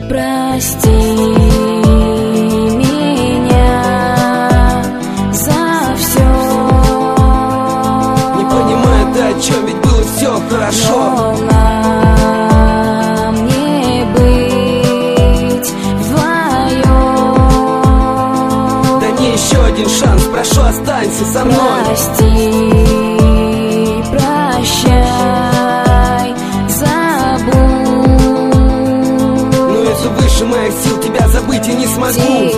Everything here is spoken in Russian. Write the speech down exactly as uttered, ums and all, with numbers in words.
прости меня за все. Не понимаю, ты о чем, ведь было все хорошо. Но нам не быть вдвоем. Дай мне еще один шанс, прошу, останься со мной. Прости, прощай, забудь. Но если выше моих сил, тебя забыть я не смогу.